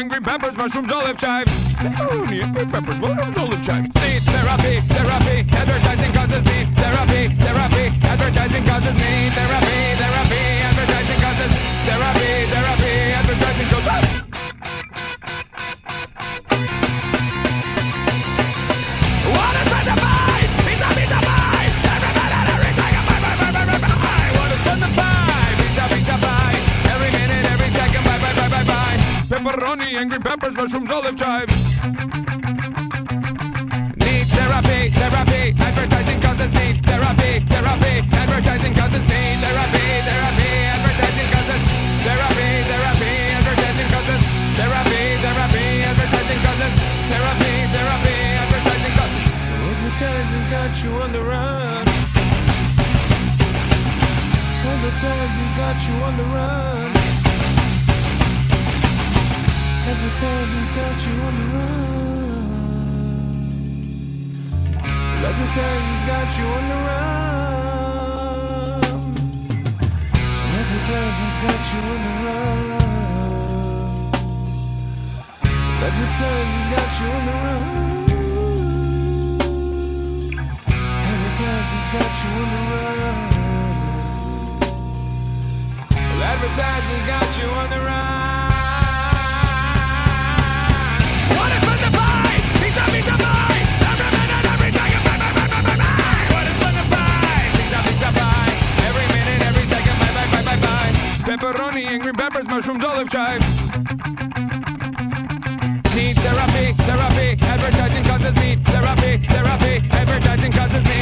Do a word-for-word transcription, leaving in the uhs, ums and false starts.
and green peppers, mushrooms, olive chives. Pepperoni and green peppers, mushrooms, olive chives. Need therapy, therapy, advertising causes need therapy, therapy, advertising causes need therapy, therapy, advertising causes therapy, therapy, advertising causes. What is meant to buy? Pizza, pizza, buy. Every minute, every second, buy, buy, buy, buy, buy, buy. What is meant to buy? Pizza, pizza, buy. Every minute, every second, buy, buy, buy, buy, buy. Pepperoni and green peppers, mushrooms, olive chives. Need therapy, therapy, advertising causes need therapy, therapy, advertising causes need therapy, therapy, advertising causes therapy, therapy, advertising causes therapy, therapy, advertising causes therapy, therapy, advertising causes. Advertising's got you on the run. Advertising's got you on the run. Advertising's got you on the run. Advertising's got you on the run. Advertising's got you on the run. Advertising's got you on the run. Advertising's got you on the run. Advertising's got you on the run. What is fun to buy? Pizza, pizza, buy. Every minute, every second, buy, buy, buy, buy, buy, buy. What is fun to buy? Pizza, pizza, buy. Every minute, every second, buy, buy, buy, buy, buy. Pepperoni and green peppers, mushrooms, olive chives. Need therapy, therapy, advertising causes need therapy, therapy, advertising causes need